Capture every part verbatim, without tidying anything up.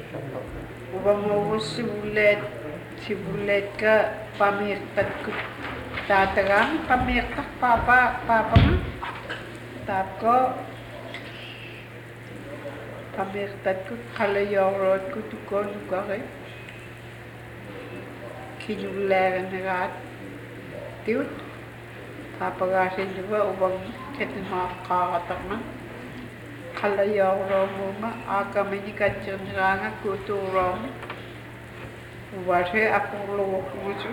Ubango sibulet sibulet ka pamirtat ko tatagang pamirtak papa papa mo tapko pamirtat ko kalayorot ko tukon ko kay kinuleran nagat tiut papagasin juga ubang ketin makakatak man kalayorot mo ma akami ni kacang nga kuturong Wase aku luwak musu.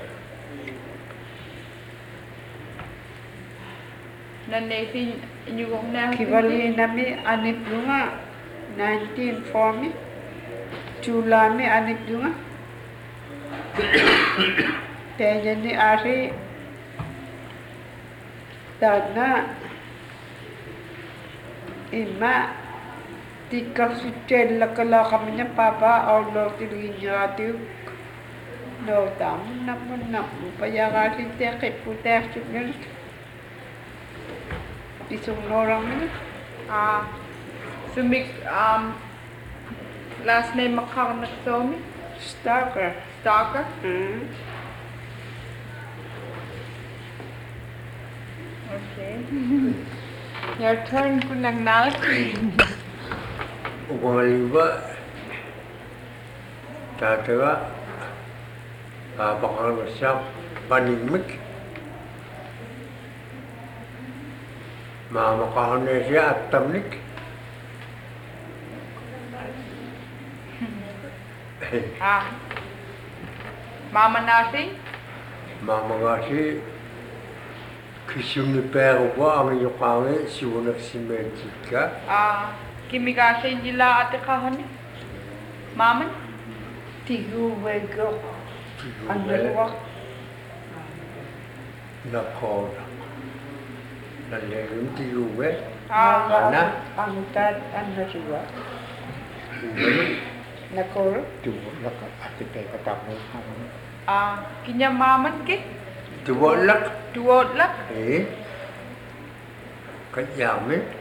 Nanesi nyugong na. Kibali nami anip dunga nineteen forty. Chulami anip dunga. Tejani ari dana ima tikak sucel lakala kami niya papa Allah tilingin niya ati no tam namun namun payah kasi tekit putek sucel isung orang ni ah sumik um last name makang nagsomi Starker Starker hmm okay your turn kunang nal Ubaliba tataga bakal besar panimik mama kahane siya atamnik ah mama nasi mama ngasi kisuni pero ba ang yukangi siwunak simentika ah Kimigase nila ate kahani. Maman? tigu wego andaluak nakora nalagim tiyuwe Ah, ana angkat andaluak uwe nakor Tuwa laka ati kay katapos ako. ah, kinya maman ke? tuwalak Duwod lak? eh kanyami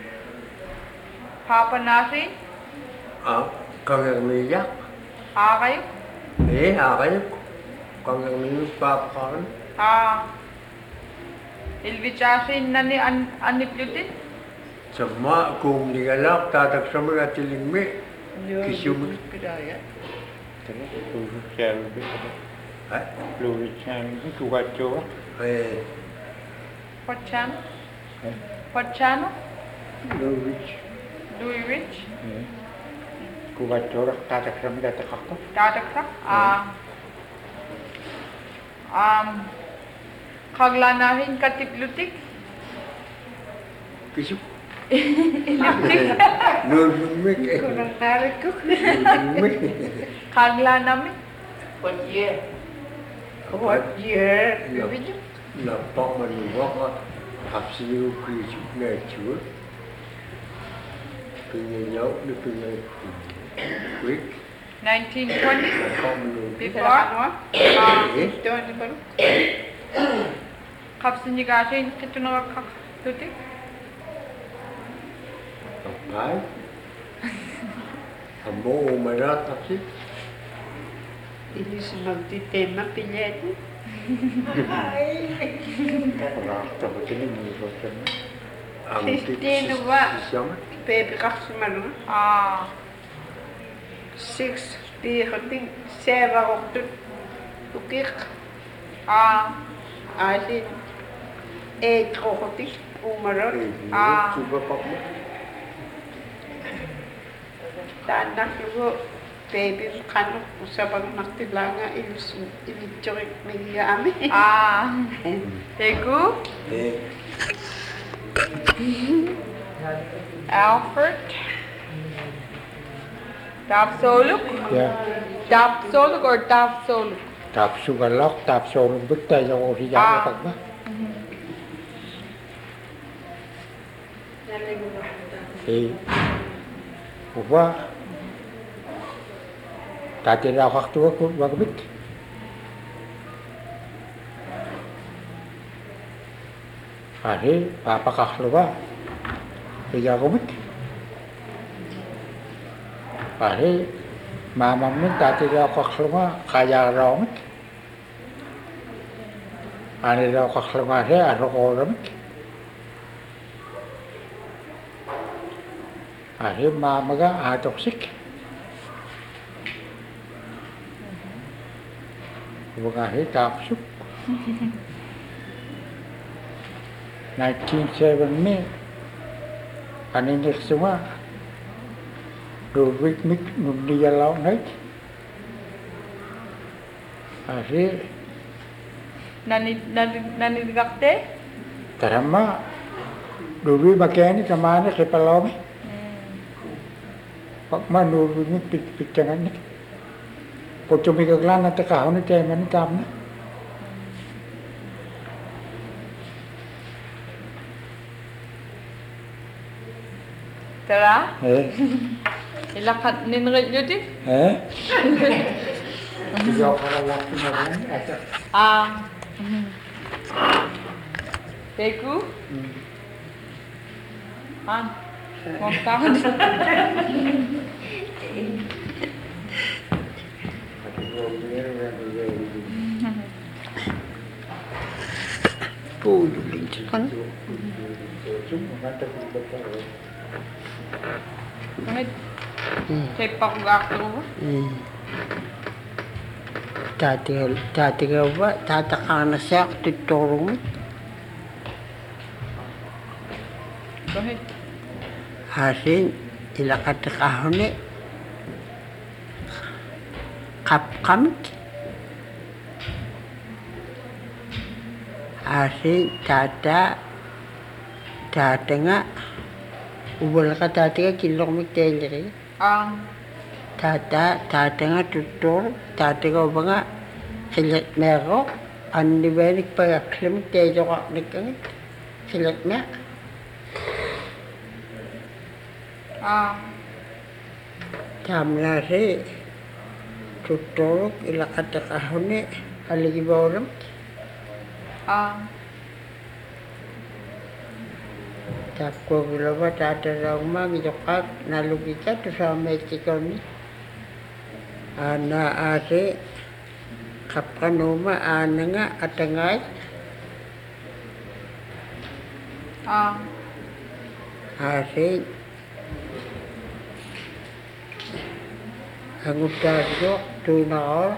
Papa nasi? ah kangang miyak Ah, kayo? eh akay kangang miyak papakan Ah, ilvichasin na ni an aniplutin? sama kung nigalak tatak sa mga tilingmi Kisum. Kidaya. Tara, lurit siya rin ako. ha Lurit siya rin. Tuwad siya. eh What channel? Eh, What channel? lurit. Louis Rich? Eh. Tuwad siya. Tatak sa mga tatak ako. Dadaksak? Ah, um, kaglanahin katiplutik? kisum Iliptik? nulumik eh Kurang tarik ko. nulumik Kagla namin? What year? What year? Video? napak manuwak hapsiyo kisum na chur pinyayaw na pinyay quick nineteen twenty? napak manuwak Before? Ano? Ah, eh Ito ano ba? kapsinyigasin kito na kaklutik? Ay, amo umarat kasi. Ini magtitema pinyete. Rakta ko sila. Muro siya. Ang Sixteen ba? siyam. Pepe kaksumano. Ah, Six pi kating seva okto. Tukik. ah, Asin. Eight kokotik. Umarot. Ah. Suba pa mo. Tanak lugo. Baby kano usapang naktilanga ilis ilitsorik miyami. ah. Tegu? Eh, Alfred? Tapsoluk? Yeah. Tapsoluk or Tapsoluk? Tap sugalak, tap sorong bukta yung siya Ah. ako ba? Eh, uba. Tati na waktu ako magbit. Hari, papakaklo ba? Kaya ko bit. Hari, Mamammin tati daw kaklunga kaya rawmik. Ani daw kaklunga siya aro ko rawmik. Asi mamaga atoksik. Bukahi tapsuk. nineteen seventy ani neksuma Dulwik mik nundia lau naik. Asi Nani nani nani digakte? tarama dulwi makani tamane ke palome. Pak manu dulwi pik pik jangan ni. Pocumi kaglan na takahon ni tayo man tamna. Tara? Eh, Ilakat ninrit nyo din? eh. Tiga orang waktu namun ada. Ah. Teku? Ah. Mau tahan? Pulo lince kan. Bakit? Sepak gakto ba? Dati dati ka ba tataka na siya titurong Bakit? hasin ilakat kahon ni kap kamit hasin tata tata nga ubal ka tati ka kilok magtelere Ah. tata tata nga tutur tata ka ba nga silat mero andi ba nagpagaklim tejo ka nagkangit silat na Ah. Tamla si tutur ilakat kahon ni haligi ba ulam Ah. Tapko gila ba tata raw ma gijokat nalugika to sa Mexico ni ana ase kapkanoma ana nga atangay Ah. ase ang utasyo tunaor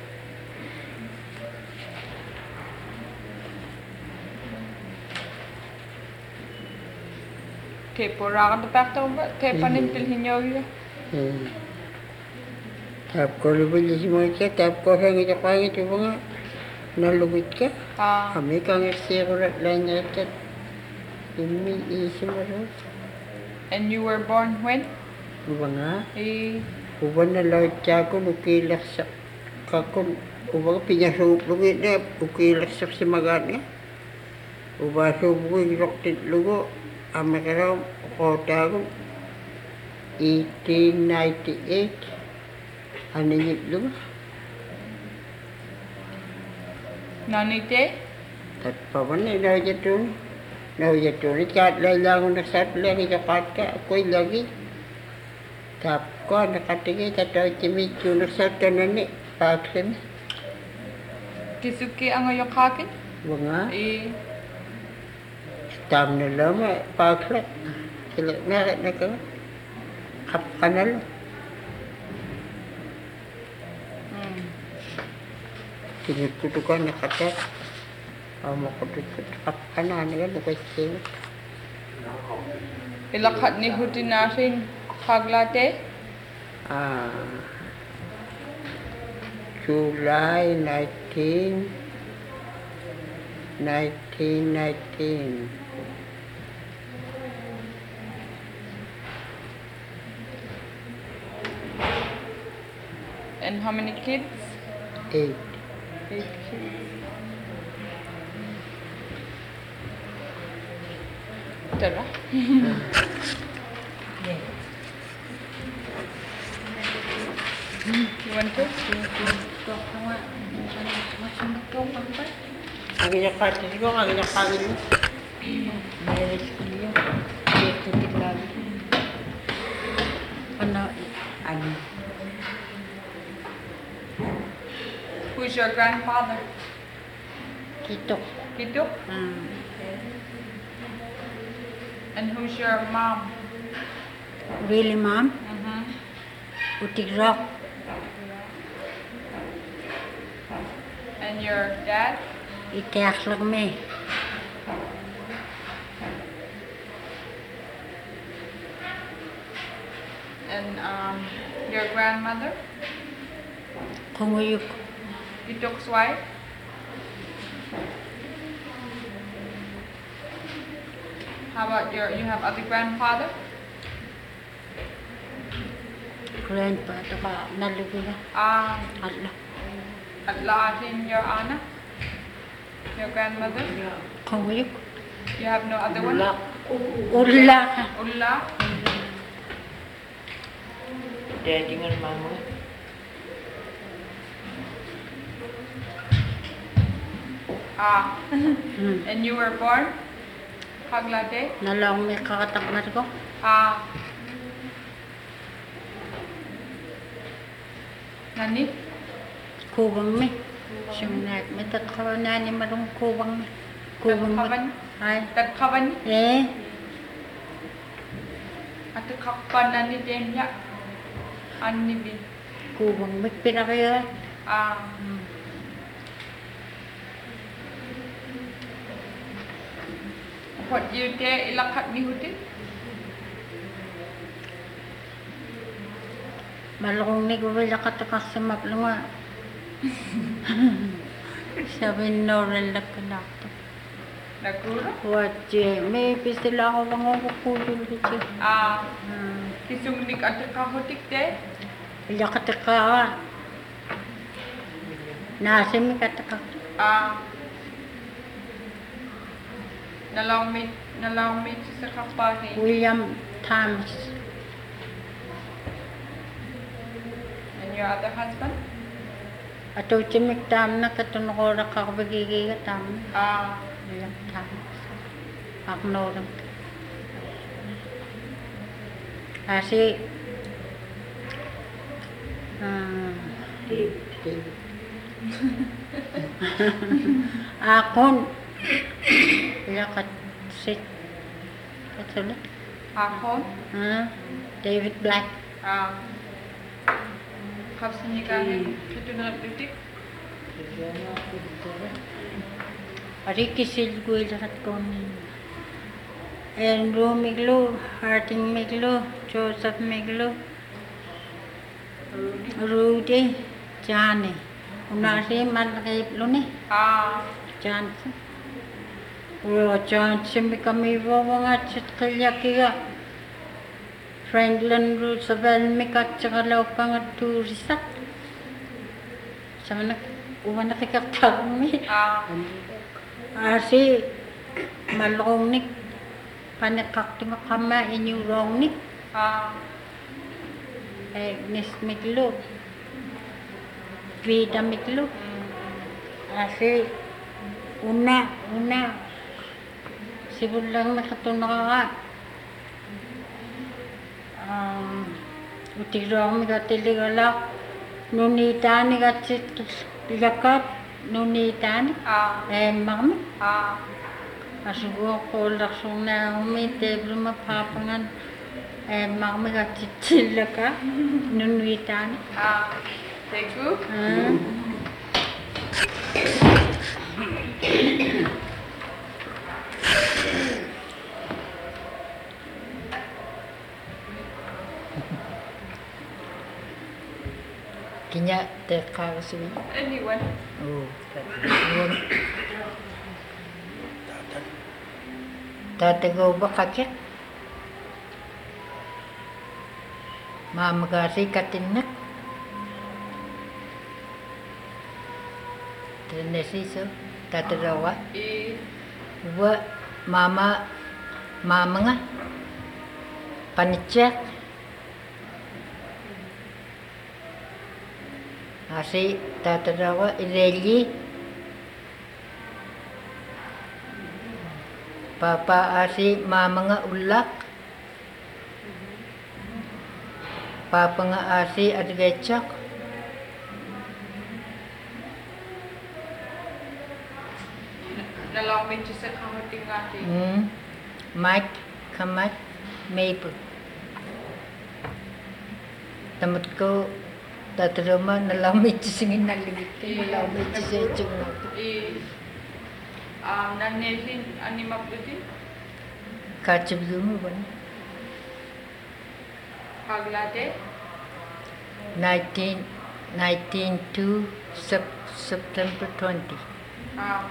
Kaya pura ka tapakto ba? Kaya panintilhin nyo yun? Tapko libili si mga siya tapko sa ngito ka ngito mga nalugit ka Ah. kami kang eksero lang nga ito imi isi mo rin And you were born when? mga Eh. uban na lahat siya ko nukilak sa kakon ubang pinasupulungin na ukilak sa simagan nga uba supulungin roktit lugo amakaraw kota ko eighteen ninety-eight ano yung lugo Nanite? at pa man na ilaw jatun ilaw jatun kat lala ko nagsat lagi kapat ka ako'y lagi tap ko nakatingin tataw chimichu nagsat ka na ni paksin Kisuki ang yung kakin? mga Eh. tam na lama paklat sila meron na ka kap kanal Hmm. tinututukan na katat amo ko tutut kap kanan nga bukas siya Ilakat ni Huti nasin kaglate? ah July nineteen nineteen nineteen And how many kids? eight Eight kids. Tara. You want to? ang inakatis ko ang inakain mo Meron ko yun. Dito din lagi. Ano, ano, who's your grandfather? Kitok. Kituk? Hmm. And who's your mom? Really, ma'am? Mm-hmm. Utigrok. And your dad? Itiak lang me. And um, your grandmother? Kunguyuk. Kituk's wife? How about your, you have other grandfather? Grandpa, ito ka, nalugi na. Um, Ala. at Latin, your Anna? Your grandmother? Kunguyuk. You have no other one? Ula. Ulla? Daddy and mama. Ah. Hmm. And you were born? Haglade? Nalong may kakatakmat ko. Ah. Nani? Kubang me. Siyang na, may tatkawa na ni marong kubang me. Kubang me. Tagkawan? Ay. Tagkawan? Eh, At kakpan na ni Demya? Ani bin? kubang me pinakaya. Ah. What you dare ilakat ni Hutin? Malakong ni ko wala katakas sa maplunga. Sabi Norel na kanakto. Nagura? Wache, may pisila ako lang ako kulul dito. Ah. Hmm. Kisungnik at kahotik de? Wala kataka. Nasa may kataka. Ah. Nalaw me, nalaw me sa kapahe. William Thomas. And your other husband? Ato chimik tam na katunokora kakabagigay tam. Ah. William Thomas. Aknorang. Kasi ah, David. Akon wala kat sit katulad. Ako? Ah, David Black. Ah. Kapsa niya kahin. Ito na nagtitik? Ricky Silguil at kon. Andrew Miglo, Harting Miglo, Joseph Miglo, Rudy, Johnny. Unasi malakay lo ni. Ah. Johnson. Uro Johnson mi kami mga chat kaya kaya. Franklin Roosevelt mi katsaka law pang turisat. Sama na uwan na kikaktak mi. Ah. Asi malong ni panakak tu makama inyu rong ni. Ah. Eh nis miklo. Vida miklo. Asi una una sibul lang nakatunaka. Um, utirong mi katiligala nunita ni katsit lakat nunita ni. Ah. Eh mama Ah. asugo ko laksong na umite bluma papangan eh mama katsit laka nunita ni. Ah. Teku? Ah. Kinya teka kasi. Anyone? Oh. Tatago ba kakit? Mamagasi katinak. Trinesiso. Tatarawa. Eh. Wa mama mama nga. Panicek. Asi tatarawa ileli. Papa asi mama nga ulak. Papa nga asi adgecak. Nalamin siya sa kamuting natin. Hmm. Mike, kamat, maple. Tamat ko, tatarama, nalamit siya singin nalimit ko, nalamit siya sa itsong nato. Eh, um, nanesin, ani maplutin? Kachab mo ba? Paglate? nineteen, nineteen to Sep- September twenty. Um,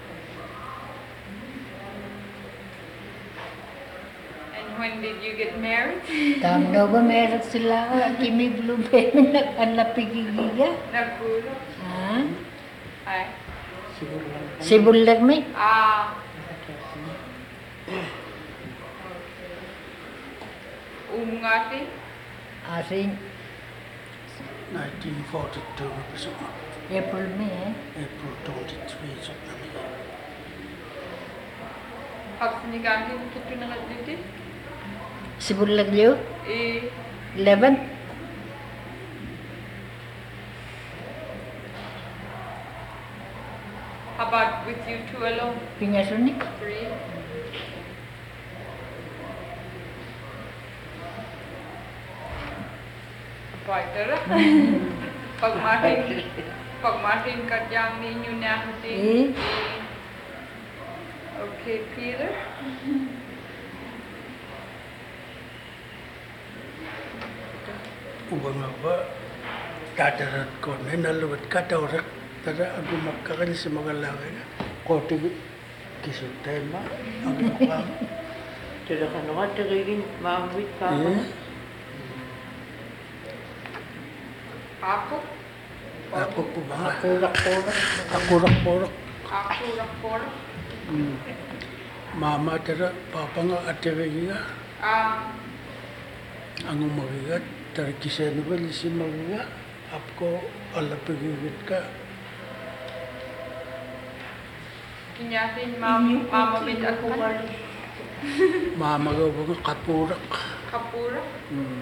and when did you get married? Tam na ba meron sila ka? Kimi blueberry nag-anapigigiga. Nagpulo. Ha? Ay. Sibulag may? Ah. Umungati? Asin, nineteen forty-two besok April May eh. April twenty-three besok namin. Pag sinigahin kita na nga dito? Sibulag liyo? Eh, eleven? how about with you two alone? Pinyasunik? Three? Pagdara? Pag matin, pag matin ka diyang ninyo na natin. Eh? Okay, Peter? Ubang nga ba, tatarat ko na naluwat ka tawrak, tada ako makakali sa mga langay na. Kote kisot tema, ang nakam. Tidak kan nga tigigin mamit pa ako. Eh, Ako? ako po ba nga? Kurak-kurak. Akurak-porak. Ako, rakor? Hmm. Mama tara, papa nga atiringi nga. Ah, Ang umagigat, tara kiseno ba lisi mga apko alapagigit ka. kinyatin mam, mama with ako Mama nga ba nga kapurak. kapura? Hmm.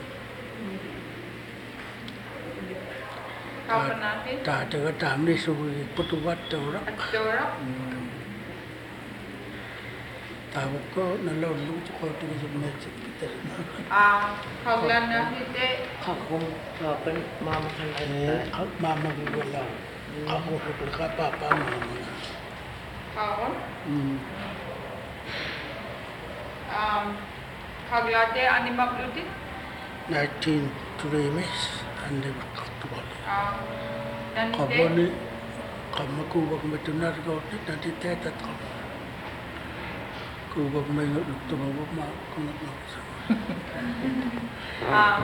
Kapan natin? Tata ka tamni suwi putubat tawrak. At Dora? Tawag ko, nalawag ko ito sa medyo kita rin. Ah, kaglan na hindi. Ako, kapan mama kan Eh, kanta. mama ko wala. Ako ko ka papa mama. Kaon? Hmm. Um, kaglate, ani maplutin? nineteen Turemes, andi makaktuwal. Ah, Kabo nanite? ni, kamakuwag matunar ko, nanti tetat ko. Kuwag may nagtumawag ma, kunat na ko sa Um,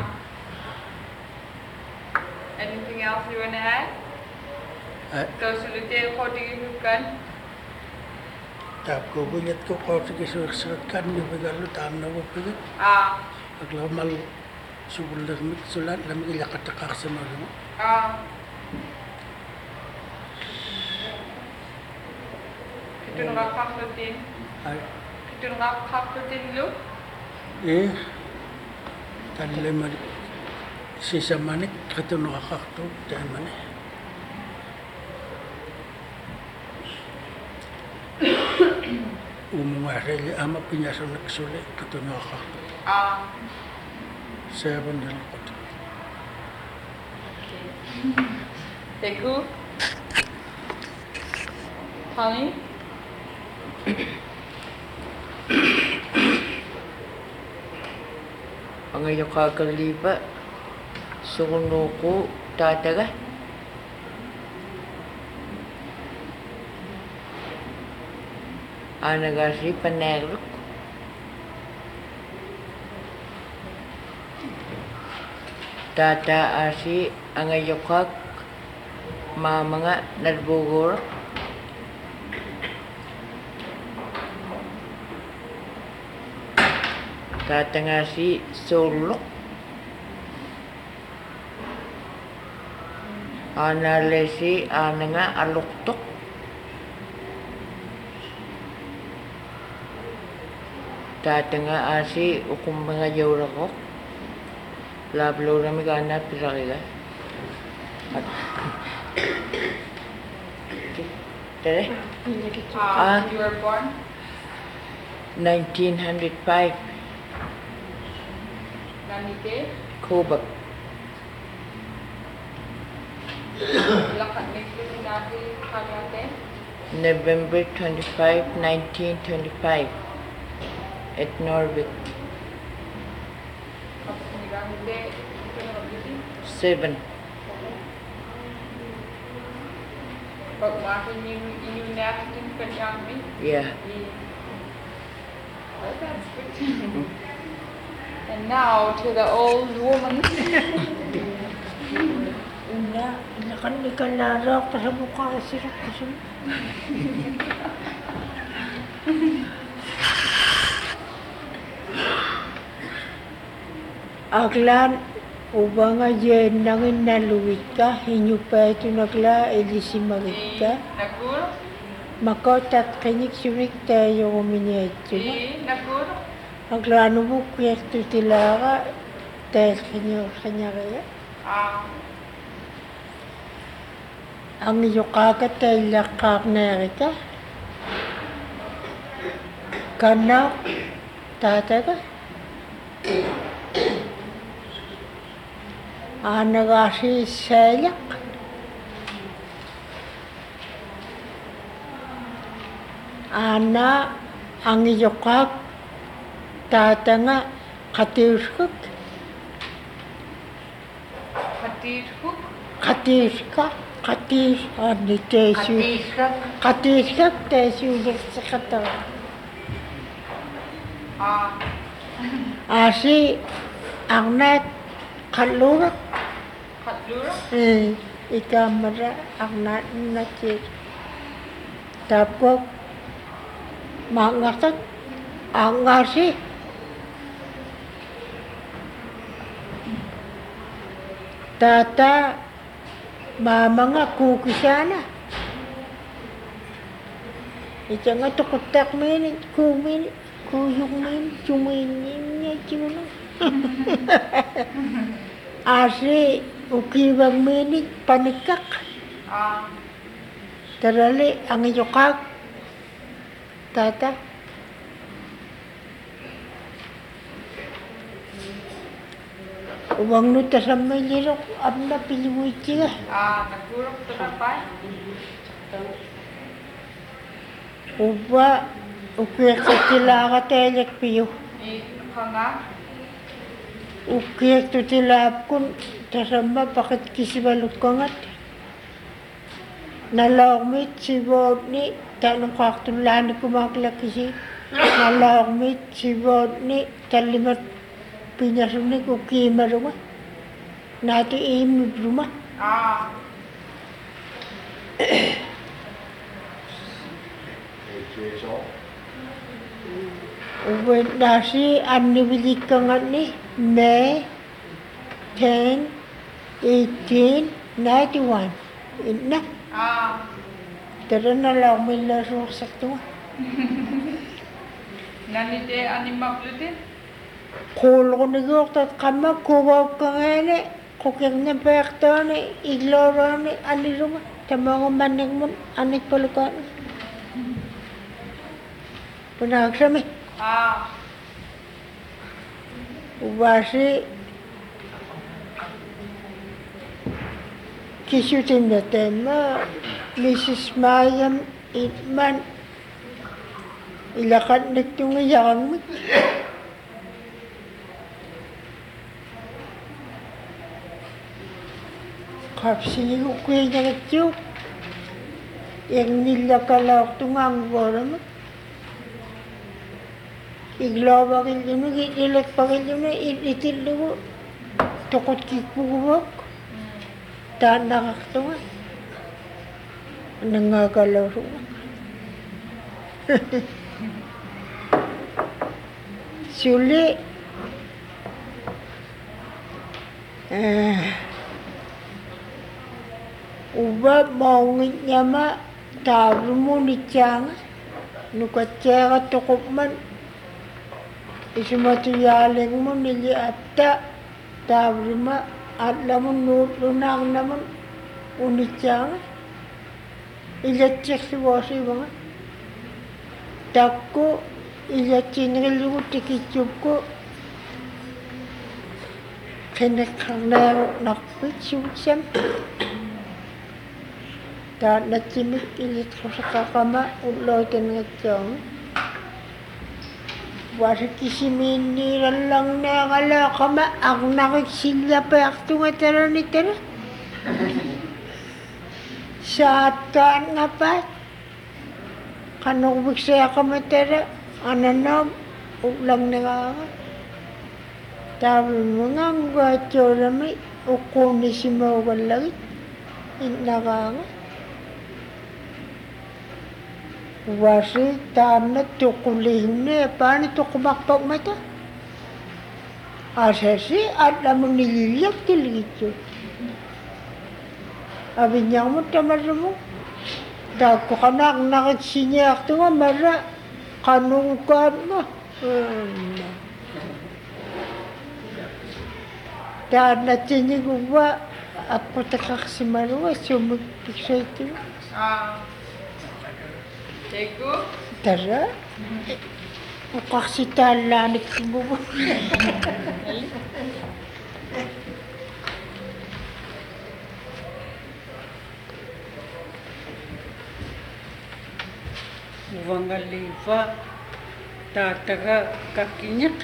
anything else you want to add? Eh, So, sulite ko tingin tap ko, bunyat ko ko, sige suwak kan, yung bigalo, tam na ko pigit. Ah, Aglamal, subul lamig, sulat, lamig ilakatakak sa mga mo. ah. Ito nakakaklutin. Ay, Ito nakakaklutin, Lu? eh, tanilay man, sisa manik, kato nakakakto, tayo man eh. Umungari, ama pinyasan nagsulit, kato nakakakto. Ah, Seven nila ko to. Teku? Honey? Ang ayaw kakalipa. Sukuno ko, tataga. Anagasi panerok. Tata asi ang ayaw kak. Mama nga nagbugor. Tata nga si sulok. Analesi ana nga aluktok. Tata nga asi ukum mga jawra ko. Lablo na mi kana pira ka. At Tere? Uh, Ah. You were born? nineteen oh five. Nanite? Kubak. Lakat nito natin karate? November twenty-fifth, nineteen twenty-five. At Norwich. Tapos nigamite, ito na kabiti. Seven. Pag makin yung inyong natin kanyang mi. Yeah. Oh, that's good. And now to the old woman. Una, nakan ni kanara pa sa mukha kasi kasi. Aglan ubanga jen nangin naluwit ka, hinyo pa ito nagla, edisi magit ka. Naguro? Makotat kanyik surik tayo kuminya ito. Si Naguro? Aglano mo kwekto tilara, tayo kanya kanya kaya. Ah, Ang iyo kagat tayo lakak na erika. Kanak, tataga. Anagasi selyak. Ana ang iyo kag tatanga katiuskuk. Hatidhuk? Katiuska, katis, ani tesu. Katiuskuk tesu sa katawan. Ah, Asi ang nat kalurak. Katluro? Eh, ikamara ang nat natin. Tapos mangakat ang ngasi. Tata mama nga kukisana. Ito nga tukutak minit, kuminit, kuyong minit, suminin niya, sino. Asi, ukiwang minit, panikak. Ah, Tarali, ang iyokag. Tata. Uwang nuta sa may lirok, abna pilimuit siya. ah, Naguro ko na pa? Uba, ukir ko sila ka telek piyo. Ni Kanga? Ukir to sila kun, tasama bakit kisibalot ko ngat. Nalawmit si Bodni, tanong kaktulan ko maglaki Nalawmit si Bodni, talimat pinasunik ukima rumah. Nato imi rumah. Ah, Uwe nasi anibili ka nga ni May ten, eighteen, ninety-one. Ina, ah, tara na lang may laro sa tuwa. Nanite animaklutin? Kulo ko nagok tat kama kuwaw ka nga ni. Kukir na pekto ni, igloro ni, aniruma. Tama ko manig mo, anik palukan. Panagsami. Ah, Ubasi kisutin na tema Missus Mayam Itman ilakat na itong iyang mo. Kapsini ko kuya niya ito. Yang nilakalaw itong ang gora mo. Iglawa kin yun, ilat pa kin yun, ititil ko. Tukot kikbuwak. Taan nakakatawa. Nangagalaw ruwa. Suli. Ah. Uba maungit niya ma. Tawag mo ni Tiyanga. Nukatsera tukop man. Isumatuyaling mo nili atta, tawri ma, at lamon nutlo na ang naman, unit siya nga. илатсерлуарсивага такку илатсинериллугу тикитсукку кенеккарнаагу нарпит суутсам таа натсимик илитрусақақама уллоотанеритсуарми васикисимииннииралларнеералаақама арнарик силлапаартунга талани тала сааттаангапаат канорвиксеақама тала ананаам улларнераага таавлунгангуатсуулами уккууннисимаугаллагит иннараага васи таамна тоқулихне паани тоқумарпамата асаси атламунилиллак тилгитсу авиньярмут тамарму тааккоқанаарнарит синиартунга мала қануукаанна таанатинигува аппутақарсималуга суммик пиксаиту Ah. Tegu? тара уқарситааллааниккимугу Uvangaliva taataga kakinyak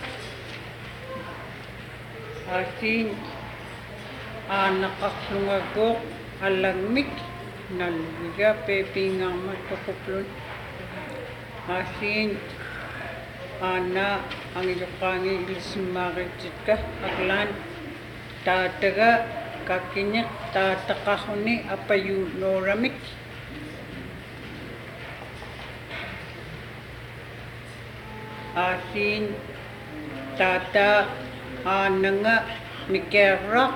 asin aanaqarlungagoq alangmik nalviga pepingaama toquplun asin aana angiluqaangi ilissimmaaqititka aqlaan taataga kakinyak taataqarruni apayuunooramik asin tata aananga mikerraq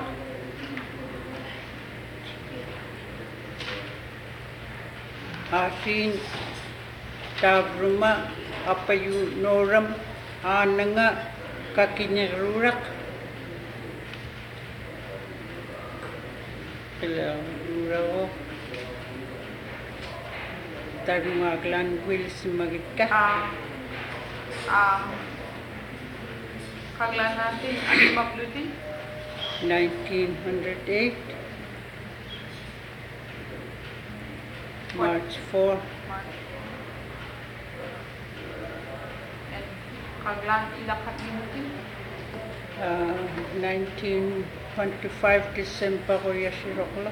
asin tavruma apayu noram aananga kakinyaruraq Kelurao tarungaglan wilsimagikka Ah. Um, kaglan natin, ano maplutin? nineteen oh eight March fourth And kaglan ilakat limutin? uh, nineteen twenty-five December ko yasirokla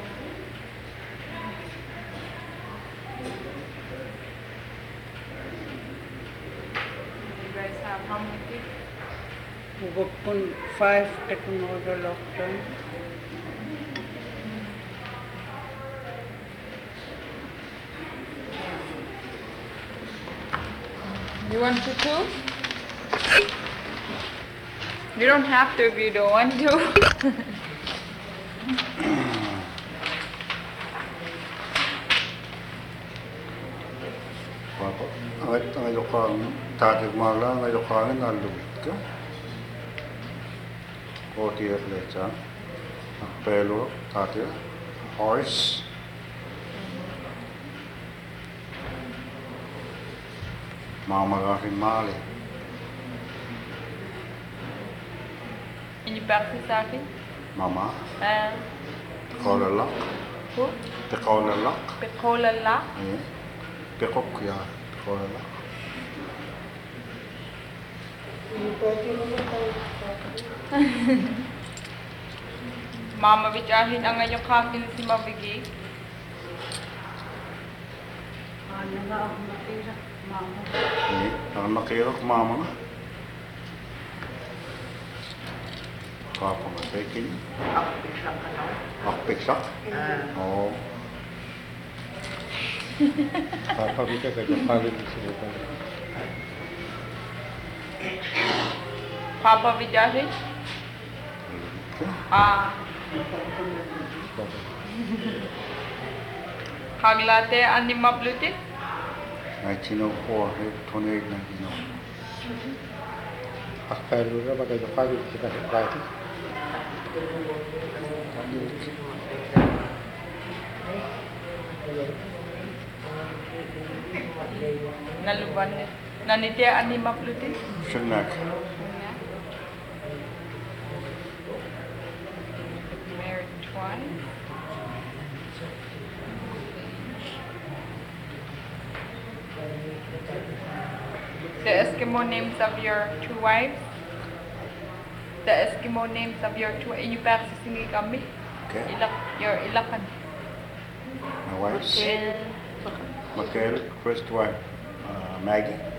You guys have how many kids? ubapun five katunodo lockdown You want to too? You don't have to if you don't want to. Papa, ang ayokang tatigmala, ang ayokang nalubit ka. O tiyak lecha, pelo, tatia, horse. Mamagahin mali. Ini bakit sa akin? Mama, Uh, tikaw lalak. who? Tikaw lalak. Pekolala. Eh, pikok ya, tikaw lalak. Mama bicahin ang ngayong kakin si Mabigi. aananga ako nakira mama Eh, ang nakirok mama nga. Papa nga, taking. Akpiksak? Oo. Papa bisa kerja kawin di sini kan. Papa bicahin? Ah, kaglate ani maplutin? nineteen oh four, twenty-eight nineteen oh four. Apa lu lah pakai kawin kita kawin. Naluban ni. Nanitia ani mapluti. Shungnak. Married twice. The Eskimo names of your two wives. The Eskimo names of your two. You pass singi kami. Okay. Ilak your ilakan. My wife's Michael, first wife, uh, Maggie.